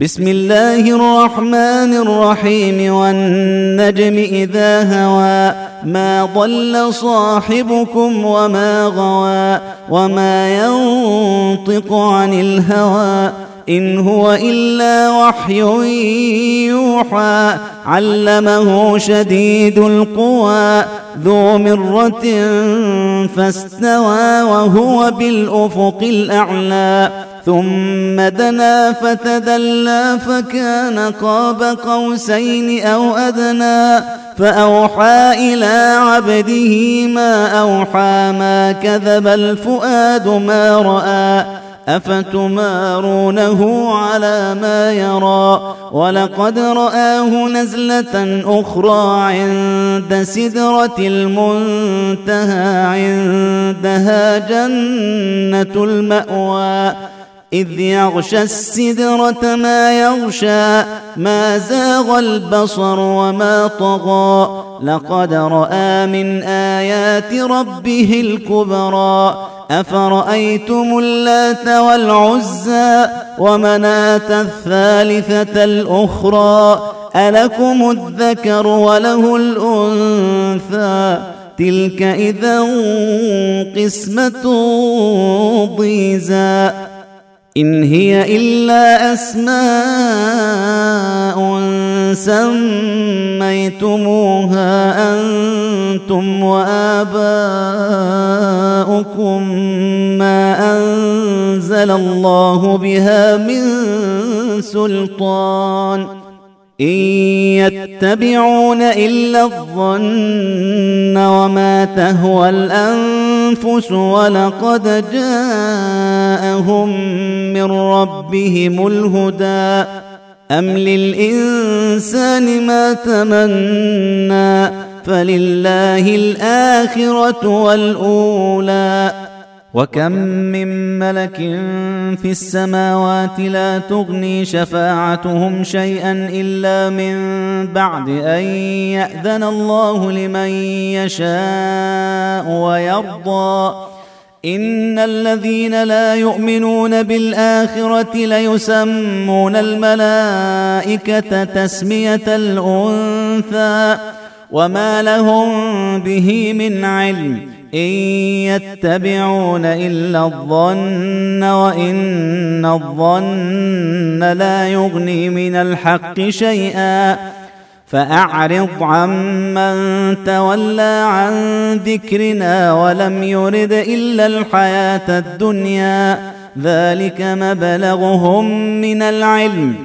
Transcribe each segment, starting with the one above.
بسم الله الرحمن الرحيم والنجم إذا هوى ما ضل صاحبكم وما غوى وما ينطق عن الهوى إن هو إلا وحي يوحى علمه شديد القوى ذو مرة فاستوى وهو بالأفق الأعلى ثم دنا فتدلى فكان قاب قوسين أو أدنى فأوحى إلى عبده ما أوحى ما كذب الفؤاد ما رأى أفتمارونه على ما يرى ولقد رآه نزلة أخرى عند سدرة المنتهى عندها جنة المأوى إذ يغشى السدرة ما يغشى ما زاغ البصر وما طغى لقد رأى من آيات ربه الكبرى أفرأيتم اللات والعزى ومناة الثالثة الأخرى ألكم الذكر وله الأنثى تلك إذا قسمة ضيزى إن هي إلا أسماء سميتموها أنتم وآباؤكم ما أنزل الله بها من سلطان إن يتبعون إلا الظن وما تهوى الأنفس ولقد جاءهم من ربهم الهدى أم للإنسان ما تمنى فلله الآخرة والأولى وكم من ملك في السماوات لا تغني شفاعتهم شيئا إلا من بعد أن يأذن الله لمن يشاء ويرضى إن الذين لا يؤمنون بالآخرة ليسمون الملائكة تسمية الأنثى وما لهم به من علم إن يتبعون إلا الظن وإن الظن لا يغني من الحق شيئا فأعرض عمن تولى عن ذكرنا ولم يرد إلا الحياة الدنيا ذلك مبلغهم من العلم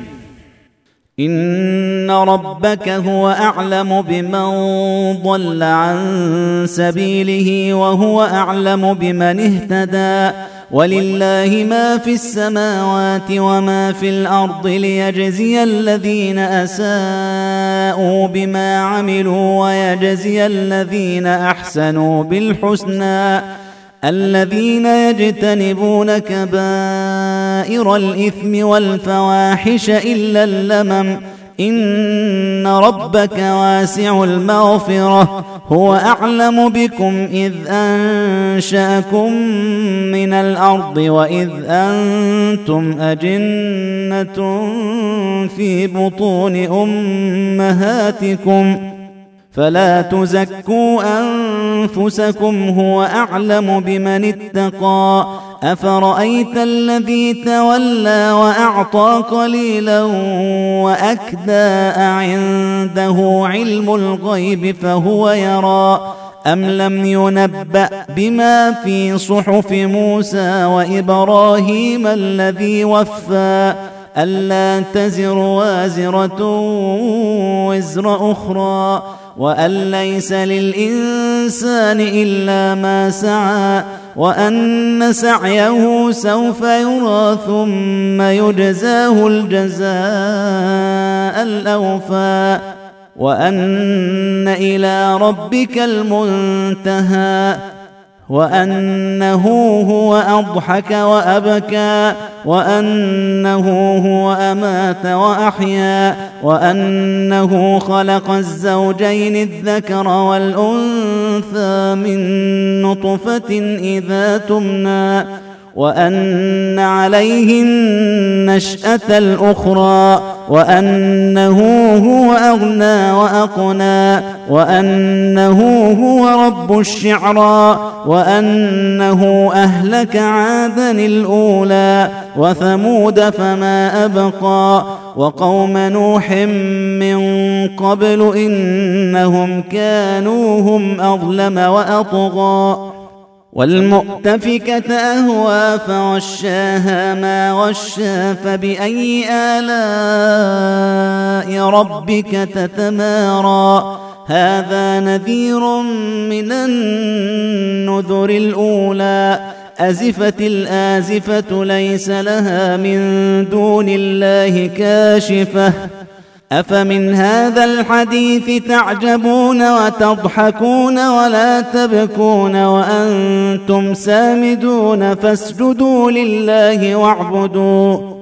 إن ربك هو أعلم بمن ضل عن سبيله وهو أعلم بمن اهتدى ولله ما في السماوات وما في الأرض ليجزي الذين أساءوا بما عملوا ويجزي الذين أحسنوا بالحسنى الذين يجتنبون كبائر الإثم والفواحش إلا اللمم إن ربك واسع المغفرة هو أعلم بكم إذ أنشأكم من الأرض وإذ أنتم أجنة في بطون أمهاتكم فلا تزكوا أنفسكم هو أعلم بمن اتقى أفرأيت الذي تولى وأعطى قليلا وأكدى أعنده علم الغيب فهو يرى أم لم ينبأ بما في صحف موسى وإبراهيم الذي وفى ألا تزر وازرة وزر أخرى وأن ليس للإنسان إلا ما سعى وأن سعيه سوف يرى ثم يجزاه الجزاء الأوفى وأن إلى ربك المنتهى وأنه هو أضحك وأبكى وأنه هو أمات وأحيا وأنه خلق الزوجين الذكر والأنثى من نطفة إذا تمنى وأن عليه النشأة الأخرى وأنه هو أغنى وأقنى وأنه هو رب الشعرى وأنه أهلك عادا الأولى وثمود فما أبقى وقوم نوح من قبل إنهم كانوا هم أظلم وأطغى والمؤتفكة أهوى فغشاها ما غشا فبأي آلاء ربك تتمارى هذا نذير من النذر الأولى أزفت الآزفة ليس لها من دون الله كاشفة أفمن هذا الحديث تعجبون وتضحكون ولا تبكون وأنتم سامدون فاسجدوا لله واعبدوا